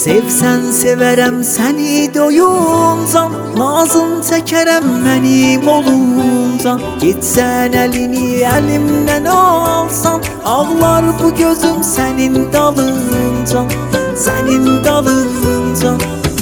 Sevsən sevərəm səni doyunca, nazın çəkərəm mənim olunca. Getsən əlini əlimdən alsan, ağlar bu gözüm sənin dalınca, sənin dalınca.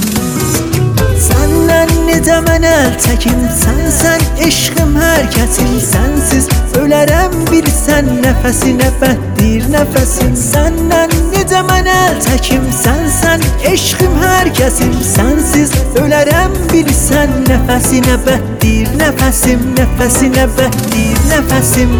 Səndən necə mən əl çəkim, sənsən eşqim hər kəsim. Sənsiz ölərəm bir sən nəfəsinə bəddir nəfəsim. Səndən necə mən əl çəkim, sənsən eşqim hər kəsim. Sənsiz ölərəm bir sən nəfəsinə bəddir nəfəsim, nəfəsinə bəddir nəfəsim.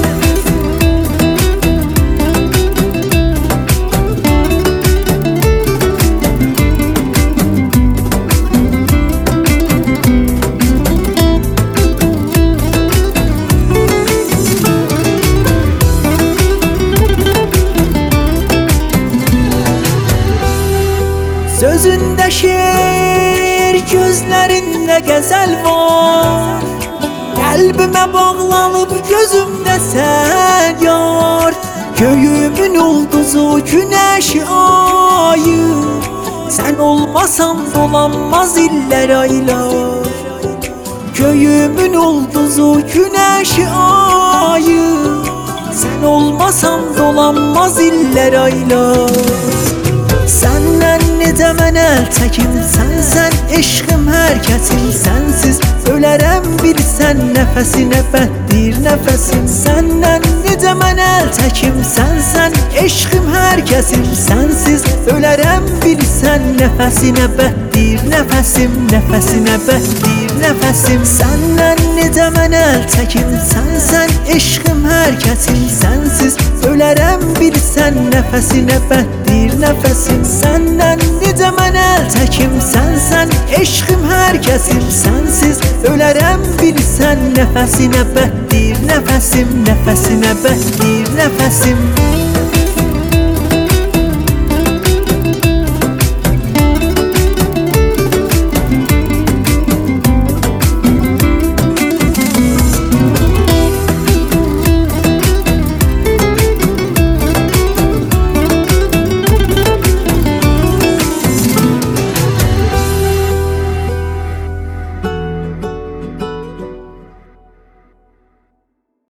Sözündə şeir, gözlərində qəzəl var. Qəlbimə bağlanıb gözümdə sən yar. Göyümün ulduzu, günəşi ayı. Sən olmasan dolanmaz illər aylar. Göyümün ulduzu, günəşi ayı. Sən olmasan dolanmaz illər aylar. Səndən necə mən əl çəkim, sənsən eşqim hər kəsim. Sənsiz ölərəm bir sən nəfəsinə bəddir nəfəsim. Səndən necə mən əl çəkim, sənsən eşqim hər kəsim. Sənsiz ölərəm bir sən nəfəsinə bəddir nəfəsim, nəfəsinə bəddir nəfəsim. Səndən necə mən əl çəkim, sənsən eşqim hər kəsim. Sənsiz ölərəm bir sən nəfəsinə bəddir nəfəsim. Səndən necə mən əl çəkim, sənsən eşqim hər kəsim. Sənsiz ölərəm bir sən nəfəsinə bəddir nəfəsim, nəfəsinə bəddir nəfəsim.